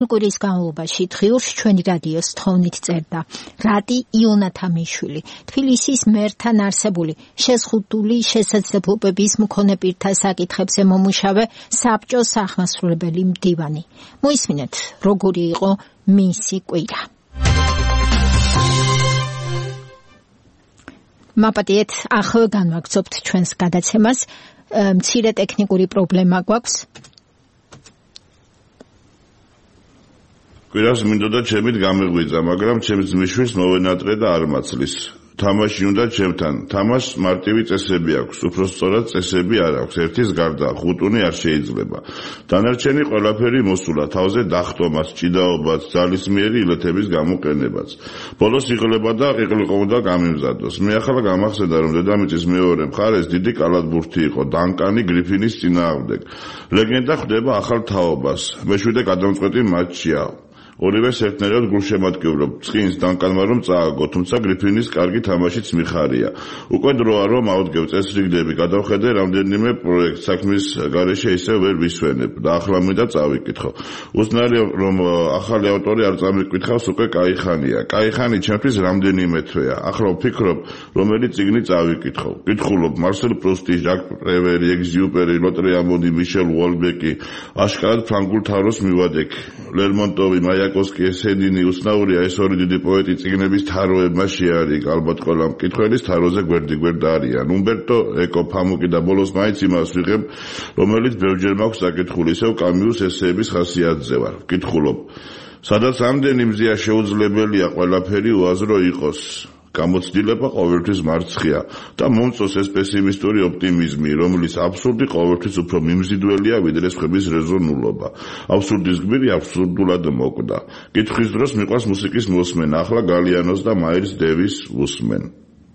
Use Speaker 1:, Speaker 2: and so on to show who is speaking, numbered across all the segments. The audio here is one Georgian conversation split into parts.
Speaker 1: კვირის განმავლობაში დღიურში ჩვენი რადიოს თხოვნით წერდა რატი იონათამიშვილი, თბილისის მერთან არსებული შეზღუდული შესაძლებლობების მქონე პირთა საკითხებზე მომუშავე საბჭოს აღმასრულებელი მდივანი. მოისმინეთ, როგორი იყო მისი კვირა. მაპატიეთ, ახლა განვაგრძობთ ჩვენს გადაცემას. მცირე ტექნიკური პრობლემა გვაქვს.
Speaker 2: კვირას მინდოდა ჩემით გამეღვიძა, მაგრამ ჩემს ძმისშვილს მოვენატრე და არ მაცლის. თამაში უნდა ჩემთან. თამაშს მარტივი წესები აქვს, უბრალოდ წესები არ აქვს. ერთის გარდა ხუტუნი არ შეიძლება. დანარჩენი ყველაფერი მოსულა, თავზე დახტომაც, ჭიდაობაც, ძალისმიერი ილეთების გამოყენებაც. ბოლოს იღლება და ყიყლიყო უნდა გამიმზადოს. მე ახლა გამახსენდა, რომ დედამიწის მეორე მხარეს დიდი კალათბურთი იყო, დანკანი გრიფინის წინააღმდეგ. ლეგენდა ხვდება ახალ თაობას. მეშვიდე გადამწყვეტი მატჩია. ორივე ერთნაირად გულშემატკივრობ. წინს დანკანმა რომ წააგო, თუმცა გრიფინის კარგი თამაშიც მიხარია. უკვე დროა რომ ავდგევ წესრიგდები, გადავხედე რამდენიმე პროექტს საქმის გარეშე ისე ვერ ვისვენებ და ახლა მინდა წავიკითხო. უცნაური რომ ახალი ავტორი არ წამიკითხავს, უკვე კაიხანია. კაიხანი ჩემთვის რამდენიმე თვეა. ახლა ვფიქრობ, რომელი წიგნი წავიკითხო. კითხულობ მარსელ პრუსტი, ჟაკ პრევერი, ეგზიუპერი, ლოტრეამონი, მიშელ უოლბეკი, აშკარად ფრანგულ თაროს მივადექ. ლერმონტოვი, მაიაკოვსკი, ესენინი, უცნაურია ეს ორი დიდი პოეტი წიგნების თაროებმა შეარიგ. ალბათ ყველა მკითხველის თაროზე გვერდიგვერდ არიან. უმბერტო ეკო, ფამუკი და ბოლოს მაინც იმას ვიღებ, რომელიც ბევრჯერ მაქვს საკითხული, ისევ კამიუს ესეების ხასიათზე ვარ. ვკითხულობ, სადაც ამდენი მზია შეუძლებელია ყველაფერი უაზრო იყოს. გამოცდილება ყოველთვის მარცხია და მომწონს ეს პესიმისტური ოპტიმიზმი, რომლის აბსურდი ყოველთვის უფრო მიმზიდველია ვიდრე სხვების რეზონულობა. აბსურდის გმირი აბსურდულად მოკვდა. კითხვის დროს მიყვარს მუსიკის მოსმენა, ახლა გალიანოს და მაილს დევის უსმენ.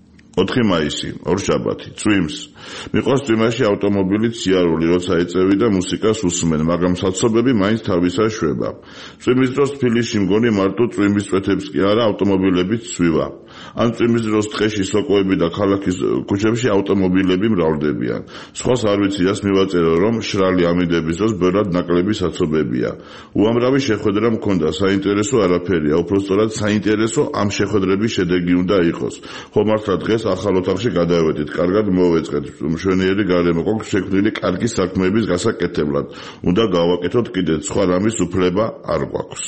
Speaker 2: 4 მაისი, ორშაბათი, წვიმს. მიყვარს წვიმაში ავტომობილით სიარული, როცა ეწევი და მუსიკას უსმენ, მაგრამ საცობები მაინც თავისა შვება. წვიმის დროს თბილისში მგონი მარტო წვიმის წვეთებს კი არა, ავტომობილებით სვივა. ან წვიმის დროს ტყეში სოკოები და ქალაქის ქუჩებში ავტომობილები მრავლდებიან. სხვას არ ვიცი, რას მივაწერო, რომ შრალი ამიდების დროს ბევრად ნაკლები საცობებია. უამრავი შეხვედრა მქონდა, საინტერესო არაფერია, უпростоრად საინტერესო ამ შეხვედრების შედეგი უნდა იყოს. ხო მართლა დღეს ახალ ოთახში გადავედით, კარგად მოვეწყეთ, მშვენიერი გარემო გვაქვს შექმნილი კარგი საქმეების გასაკეთებლად. უნდა გავაკეთოთ კიდეც, სხვა რამის უფლება არ გვაქვს.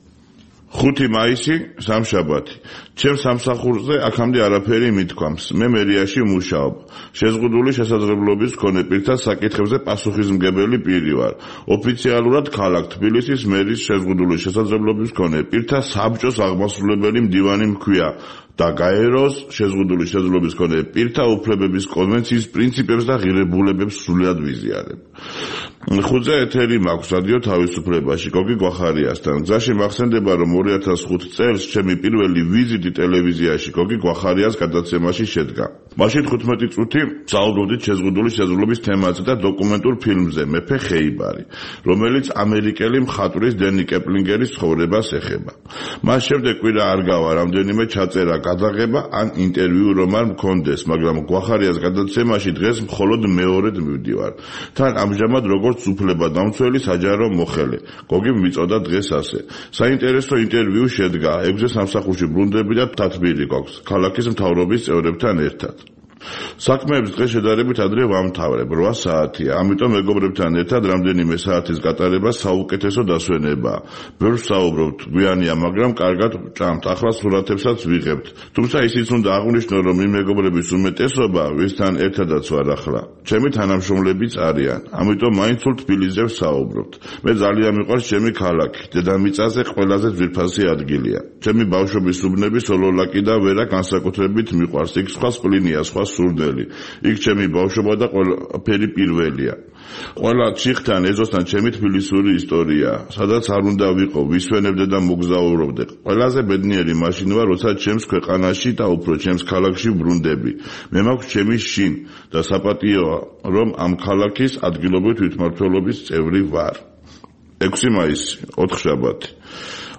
Speaker 2: 5 მაისი, სამშაბათი. ჩემს სამსახურზე აქამდე არაფერი მithქვამს. მე მერიაში მუშაობ. შეზღუდული შესაძლებლობის მქონე პირთა საკითხებზე პასუხისმგებელი პირი ვარ. ოფიციალურად ქალაქ თბილისის მერის შეზღუდული შესაძლებლობის მქონე პირთა საბჭოს აღმასრულებელი მდივანი მქვია და გაეროს შეზღუდული შესაძლებლობის მქონე პირთა უფლებების კონვენციის პრინციპებს და ღირებულებებს სრულად ვიზიარებ. 5-ზე ეთერი მაქვს რადიო თავისუფლებაში გოგი გვახარიასთან. გზაში მახსენდება, რომ 2005 წელს ჩემი პირველი ვიზიტი ტელევიზიაში გოგი გვახარიას გადაცემაში შედგა. მაშინ 15 წუთი საუბრობდით შეზღუდული შესაძლებლობის თემაზე და დოკუმენტურ ფილმზე მეფე ხეიბარი, რომელიც ამერიკელი მხატვრის დენი კეპლინგერის ცხოვრებას ეხება. მას შემდეგ კვირა არ გავა რამდენიმე ჩაწერა, გადაღება ან ინტერვიუ რომ არ მქონდეს, მაგრამ გვახარიას გადაცემაში დღეს მხოლოდ მეორედ მივდივარ. თან ამჟამად როგორც უფლება დამცველი საჯარო მოხელე. გოგი მიწოდა დღეს ასე. საინტერესო ინტერვიუ შედგა 6-ზე სამსახურში ბრუნდები და თათბირი გვაქვს ქალაქის მთავრობის წევრებთან ერთად. საქმეებს დღეს შედარებით ადრე ვამთავრებ, 8 საათია. ამიტომ მეგობრებთან ერთად რამდენიმე საათის გატარება საუკეთესო დასვენებაა. ბევრ საუბრობთ, გვიანია, მაგრამ კარგად ვჭამთ. ახლა სურათებსაც ვიღებთ. თუმცა ისიც უნდა აღვნიშნო, რომ იმ მეგობრების უმეტესობა, ვისთან ერთადაც ვარ ახლა, ჩემი თანამშრომლებიც არიან. ამიტომ მაინც სულ თბილისზე ვსაუბრობთ. მე ძალიან მიყვარს ჩემი ქალაქი. დედამიწაზე ყველაზე ძვირფასი ადგილია. ჩემი ბავშვობის უბნები სოლოლაკი და ვერა განსაკუთრებით მიყვარს. იქ სხვა სპლინია, სხვა სურდელი. იქ ჩემი ბავშვობა და ყველაფერი პირველია. ყველა ჩიხთან, ეზოსთან ჩემი თბილისური ისტორია, სადაც არ უნდა ვიყო, ვისვენებდე და მოგზაურობდე. ყველაზე ბედნიერი მაშინ ვარ, როცა ჩემს ქვეყანაში და უფრო ჩემს ქალაქში ბრუნდები. მე მაქვს ჩემი შინ და საპატიოა, რომ ამ ქალაქის ადგილობრივი თვითმმართველობის წევრი ვარ. 6 მაისი, 4 შაბათი.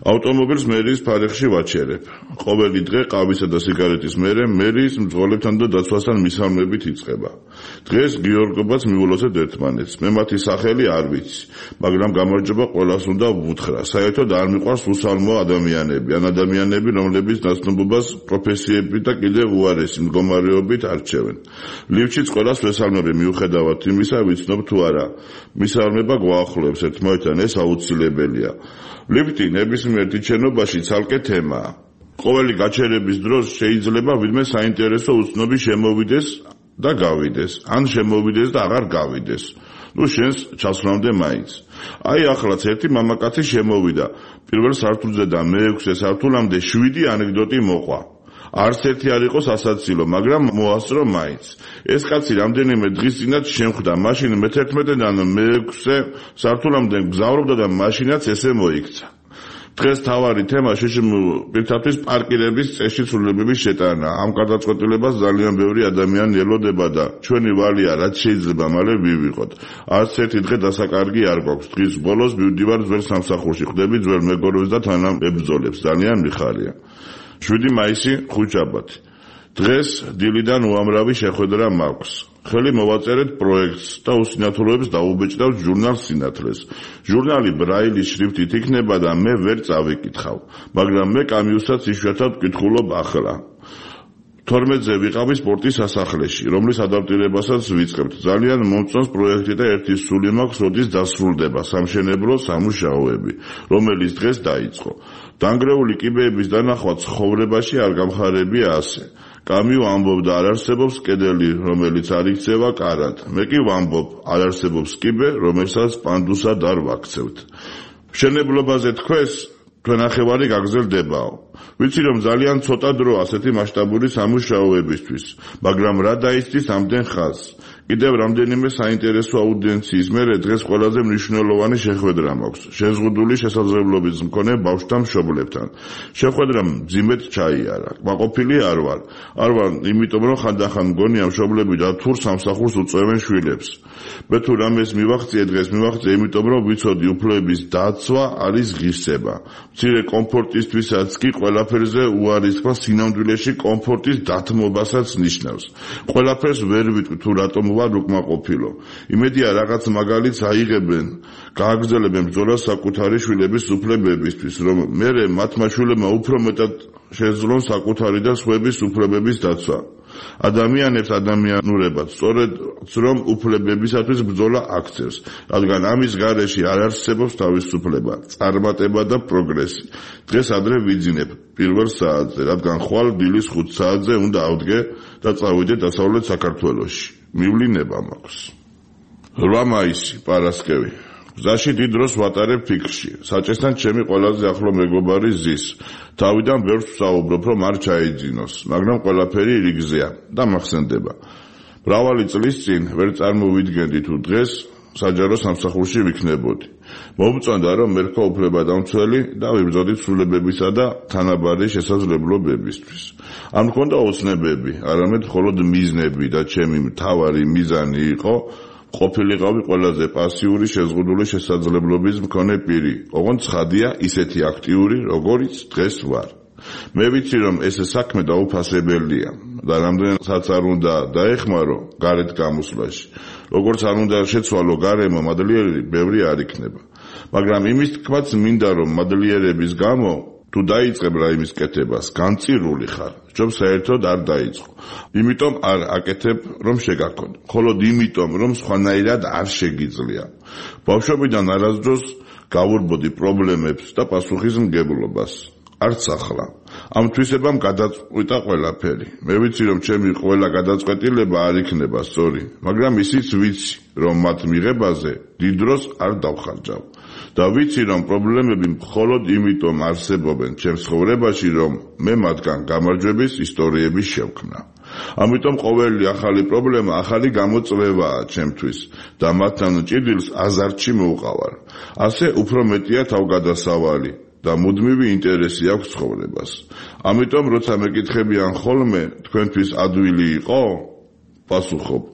Speaker 2: ავტომობილს მერიის ფარეხში ვაჩერებ. ყოველი დღე ყავისა და სიგარეტის მერე მერიის მძღოლებთან და დაცვასთან მისამნებით იწყება. დღეს გიორგობაც მივულოცეთ ერთმანეთს. მე მათი სახელი არ ვიცი, მაგრამ გამარჯობა ყველას უნდა ვუთხრა. საერთოდ არ მიყვარს უსალმო ადამიანები, ან ადამიანები, რომლებიც ნაცნობობას პროფესიებით და კიდევ უარესი მდგომარეობით არჩევენ. ლიფჩიც ყველას ვესალმები მიუხედავად იმისა, ვიცნობ თუ არა. მისალმება გვაახლოებს ერთმანეთთან, ეს აუცილებელია. ლიფტი ნებისმიერ შენობაში ცალკე თემაა. ყოველი გაჩერების დროს შეიძლება ვინმე საინტერესო უცნობი შემოვიდეს და გავიდეს, ან შემოვიდეს და აღარ გავიდეს. შენს ჩასვლამდე მაინც. აი ახლაც ერთი მამაკაცი შემოვიდა. პირველ სართულზე და მე-6 სართულამდე 7 ანეკდოტი მოყვა. არც ერთი არ იყო სასაცილო, მაგრამ მოასწრო მაინც. ეს კაცი რამდენიმე დღის წინაც შემხვდა, მაშინ მე-11-დან მე-6 სართულამდე გზავრობდა და მაშინაც ესე მოიქცა. დღეს თავარი თემა პირთათვის პარკირების წესში ცვლილებების შეტანა. ამ გადაწყვეტილებას ძალიან ბევრი ადამიანი ელოდება და ჩვენი ვალია რაც შეიძლება მალე ვივიღოთ. არც ერთი დღე დასაკარგი არ გვაქვს. დღის ბოლოს მივდივარ ძველ სამსახურში, ხვდები ძველ მეგობრებს და თანამებრძოლებს. ძალიან მიხარია. 7 მაისი ხუთშაბათი. დღეს დილიდან უამრავი შეხვედრა მაქვს. ხელი მოვაწერეთ პროექტს და უსინათლოებს დაუბეჭდავთ ჟურნალ სინათლეს. ჟურნალი ბრაილის შრიფტით იქნება და მე ვერ წავიკითხავ, მაგრამ მე კამიუსაც იშვიათად ვკითხულობ ახლა. 12-ზე ვიყავი სპორტის სასახლეში, რომლის ადაპტირებასაც ვიწყებთ. ძალიან მომწონს პროექტი და ერთი სული მაქვს, როდის დასრულდება სამშენებლო სამუშაოები, რომელიც დღეს დაიწყო. დანგრეული კიბეების დანახვა ცხოვრებაში არ გამხარებია ასე. კამიუ ამბობდა, არ არსებობს კედელი, რომელიც არ იქცევა კარად. მე კი ვამბობ, არ არსებობს კიბე, რომელსაც პანდუსად არ ვაქცევთ. მშენებლობაზე თქვეს, თქვენ ნახევარი გაგზელდებაო. ვიცი რომ ძალიან ცოტა დრო ასეთი მასშტაბური სამუშაოებისთვის, მაგრამ რა დაიცდის ამდენ ხაზს. კიდევ რამდენიმე საინტერესო აუდიენციის მერე დღეს ყველაზე მნიშვნელოვანი შეხვედრა მაქვს. შეზღუდული შესაძლებლობის მქონე ბავშვთა მშობლებთან. შეხვედრა მძიმედ ჩაიარა. კმაყოფილი არ ვარ, იმიტომ რომ ხანდახან მგონია მშობლები და თურ სამსახურს უწევენ შვილებს. მე თუ რამეს მივახციე დღეს, იმიტომ რომ ვიცოდი უფლებების დაცვა არის ღირსება. მცირე კომფორტისთვისაც კი ყველაფერზე უარისქმა სინამდვილეში კომფორტის დათმობასაც ნიშნავს. ყველაფერს ვერ ვიტყვი თუ რატომ ვარ უკმაყოფილო. იმედია რაღაც მაგალითს აიღებენ, გააგრძელებენ ბრძოლას საკუთარი შვილების უფლებებისთვის, რომ მერე მათმა შვილებმა უფრო მეტად შეძლონ საკუთარი და სხვების უფლებების დაცვა. ადამიანებს ადამიანურებად სწორედ რომ უფლებებისათვის ბრძოლა აქცევს, რადგან ამის გარეშე არ არსებობს თავისუფლება, წარმატება და პროგრესი. დღეს ადრე ვიძინებ პირველ საათზე, რადგან ხვალ დილის 5 საათზე უნდა ავდგე და წავიდე დასავლეთ საქართველოში. მივლინება მაქვს. 8 მაისი, პარასკევი. გზაში დიდ დროს ვატარებ ფიქრში. საჭესთან ჩემი ყველაზე ახლო მეგობარი ზის. თავიდან ბევრს ვსაუბრობ, რომ არ ჩაიძინოს, მაგრამ ყველაფერი რიგზეა და მახსენდება. მრავალი წლის წინ ვერ წარმოვიდგენდი თუ დღეს საჯარო სამსახურში ვიქნებოდი. მომწონდა რომ მერქვა უფლებადამცველი და ვიბრძოდი ცვლილებებისა და თანაბარი შესაძლებლობებისთვის. არ მქონდა ოცნებები, არამედ მხოლოდ მიზნები და ჩემი მთავარი მიზანი იყო ყოფილიყავი ყველაზე პასიური შეზღუდული შესაძლებლობის მქონე პირი, ოღონდ ცხადია ისეთი აქტიური, როგორიც დღეს ვარ. მე ვიცი რომ ეს საქმე დაუფასებელია და რამდენსაც არ უნდა დაეხმარო გარეთ გამოსვლაში. როგორც არ უნდა შეცვალო გარემო, მადლიერი ბევრი არ იქნება. მაგრამ იმის თქმაც მინდა რომ მადლიერების გამო თუ დაიწყებ რაიმის კეთებას, განწირული ხარ, რომ საერთოდ არ დაიწყო. იმიტომ არ აკეთებ, რომ შეგაქონო. მხოლოდ იმიტომ, რომ სხვანაირად არ შეგიძლია. ბავშვობიდან არასდროს გავურბოდი პრობლემებს და პასუხისმგებლობას. არც ახლა. ამ თვისებამ გადაწყვიტა ყველაფერი. მე ვიცი რომ ჩემი ყველა გადაწყვეტილება არ იქნება სწორი, მაგრამ ისიც ვიცი, რომ მათ მიღებაზე დიდ დროს არ დავხარჯავ. და ვიცი რომ პრობლემები მხოლოდ იმიტომ არსებობენ ჩემს ცხოვრებაში, რომ მე მათგან გამარჯვების ისტორიები შევქმნა. ამიტომ ყოველი ახალი პრობლემა ახალი გამოწვევაა ჩემთვის და მათთან ჭიდილს აზარტში მოვყავარ. ასე უფრო მეტია თავგადასავალი და მუდმივი ინტერესი აქვს ცხოვრებას. ამიტომ როცა მეკითხებიან ხოლმე თქვენთვის ადვილი იყო, პასუხობ.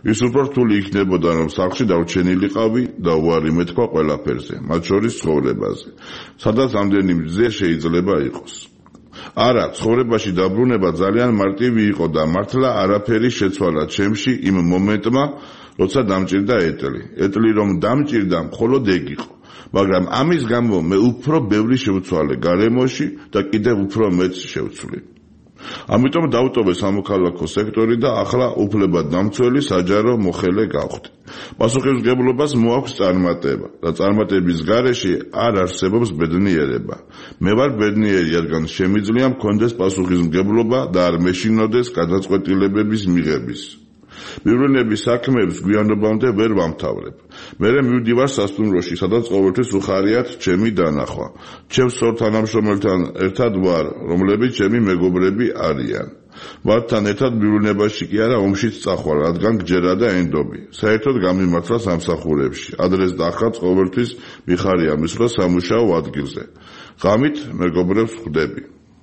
Speaker 2: ის უფრო რთული იქნებოდა, რომ სახლში დავრჩენილიყავი და უარი მეთქვა ყველაფერზე, მათ შორის ცხოვრებაზე, სადაც ამდენი მძე შეიძლება იყოს. არა, ცხოვრებაში დაბრუნება ძალიან მარტივი იყო და მართლა არაფერი შეცვალა ჩემში იმ მომენტმა, როცა დამჭირდა ეტლი. ეტლი რომ დამჭირდა, მხოლოდ ეგ იყო. მაგრამ ამის გამო მე უფრო ბევრი შევცვალე გარემოში და კიდევ უფრო მეც შევცვლი. ამიტომ დავტოვე სამოქალაქო სექტორი და ახლა უფლებადამცველი საჯარო მოხელე გავხდი. პასუხისმგებლობას მოაქვს წარმატება და წარმატების გარეშე არ არსებობს ბედნიერება. მე ვარ ბედნიერი, რადგან შემიძლია მქონდეს პასუხისმგებლობა და არ მეშინოდეს გადაწყვეტილებების მიღების. მივლინების საქმეებს გვიანობამდე ვერ ვამთავრებ. მე მივდივარ სასტუმროში, სადაც ყოველთვის უხარიათ ჩემი დანახვა. ჩემს ორ თანამშრომელთან ერთად ვარ, რომლებიც ჩემი მეგობრები არიან. ვართან ერთად მივლინებაში კი არა ომშიც წახვალ, რადგან გჯერა და ენდობი. საერთოდ გამიმართლა სამსახურებში. ადრეს და ახლაც ყოველთვის მიხარია მისვლა სამუშაო ადგილზე. ღამით მეგობრებს ხვდები.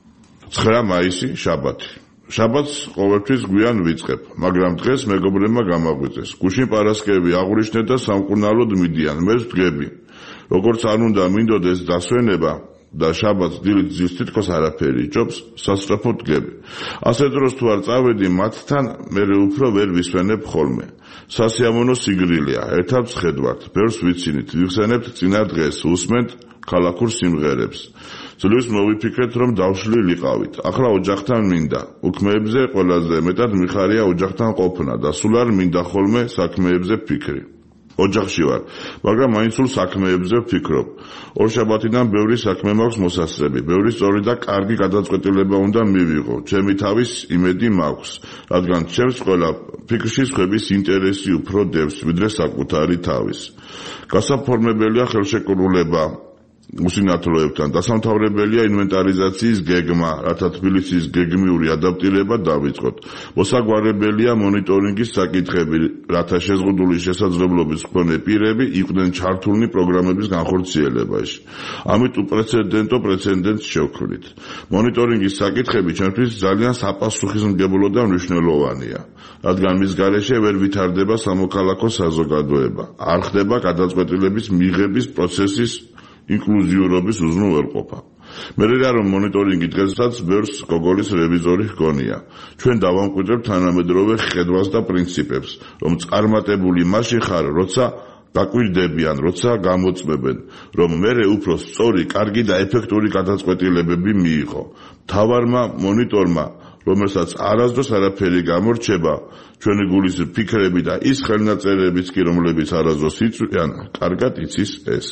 Speaker 2: 9 მაისი, შაბათი. შაბათს ყოველთვის გვიან ვიწყებ, მაგრამ დღეს მეგობრებმა გამაღვიძეს. გუშინ პარასკევი აღვნიშნეთ და სამკურნალოდ მიდიან, მე ვდგები. როგორც არ უნდა მინდოდეს დასვენება და შაბათს დილით ძილს თითქოს არაფერი იჭობს, სასწრაფოდ დგები. ასე დროს თუ არ წავედი მათთან, მე უფრო ვერ ვისვენებ ხოლმე. სასიამოვნო სიგრილია, ერთად ვხედვართ, ბევრს ვიცინით, ვიხსენებთ წინა დღეს, უსმენთ ქალაქურ სიმღერებს. ძლივს მოვიფიქრეთ, რომ დავშლილიყავით. ახლა ოჯახთან მინდა. უქმეებზე ყველაზე მეტად მიხარია ოჯახთან ყოფნა და სულ არ მინდა ხოლმე საქმეებზე ფიქრი. ოჯახში ვარ, მაგრამ მაინც სულ საქმეებზე ვფიქრობ. ორ შაბათიდან ბევრი საქმე მაქვს მოსასწრები, ბევრი სწორი და კარგი გადაწყვეტილება უნდა მივიღო. ჩემი თავის იმედი მაქვს, რადგან ჩემს ყველა ფიქრში სხვების ინტერესი უფრო დევს, ვიდრე საკუთარი თავის. გასაფორმებელია ხელშეკრულება უსინათლოებთან, დასამთავრებელია ინვენტარიზაციის გეგმა, რათა თბილისის გეგმიური ადაპტირება დავიწყოთ. მოსაგვარებელია მონიტორინგის საკითხები, რათა შეზღუდული შესაძლებლობის მქონე პირები იყვნენ ჩართულნი პროგრამების განხორციელებაში. ამით უპრეცედენტო პრეცედენტს შევქმნით. მონიტორინგის საკითხები ჩვენთვის ძალიან საპასუხისმგებლო და მნიშვნელოვანია, რადგან მის გარეშე ვერ ვითარდება სამოქალაქო საზოგადოება, არ ხდება გადაწყვეტილების მიღების პროცესის ინკლუზიურობის უზრუნველყოფა. მე რომ მონიტორინგი დღესაც ბევრს გოგოლის რევიზორი ჰგონია. ჩვენ დავამკვიდრებთ თანამედროვე ხედვას და პრინციპებს, რომ წარმატებული მაშინ ხარ, როცა გაკვირდებიან, როცა გამოწმებენ, რომ მე უფრო სწორი, კარგი და ეფექტური გადაწყვეტილებები მიიღო. მთავარმა მონიტორმა, რომელსაც არასდროს არაფერი გამორჩება, ჩვენი გულის ფიქრები და ის ხელნაწერებიც კი, რომლებიც არასდროს იწვიან, კარგად იცის ეს.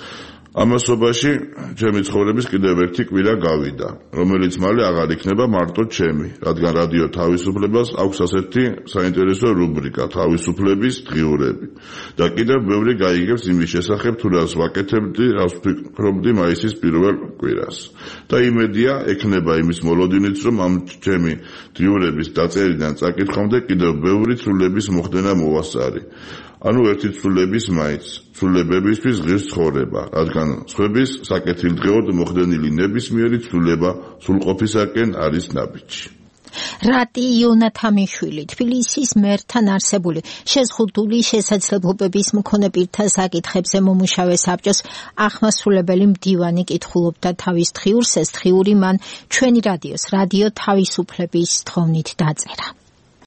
Speaker 2: ამასობაში ჩემი ცხოვრების კიდევ ერთი კვირა გავიდა, რომელიც მალე აღარ იქნება მარტო ჩემი, რადგან რადიო თავისუფლებას აქვს ასეთი საინტერესო რუბრიკა თავისუფლების დღიურები და კიდევ ბევრი გაიგებს იმის შესახებ, თუ რას ვაკეთებდი, რას ვფიქრობდი მაისის პირველ კვირას. და იმედია ექნება იმის მოლოდინიც, რომ ამ ჩემი დღიურების დაწერიდან წაკითხამდე კიდევ ბევრი ცვლილების მოხდენა მოვასწარი. ანუ ერთი ცვლილების მაინც, ცვლილებებისთვის ღირს ცხოვრება, რადგან სხვების საკეთილდღეოდ მოხდენილი ნებისმიერი ცვლილება სრულყოფისაკენ არის ნაბიჯი.
Speaker 1: რატი იონათამიშვილი, თბილისის მერთან არსებული შეზღუდული შესაძლებლობების მქონე პირთა საკითხებზე მომუშავე საბჭოს აღმასრულებელი მდივანი კითხულობდა თავის დღიურს, ეს დღიური მან ჩვენი რადიოს, რადიო თავისუფლების თხოვნით დაწერა.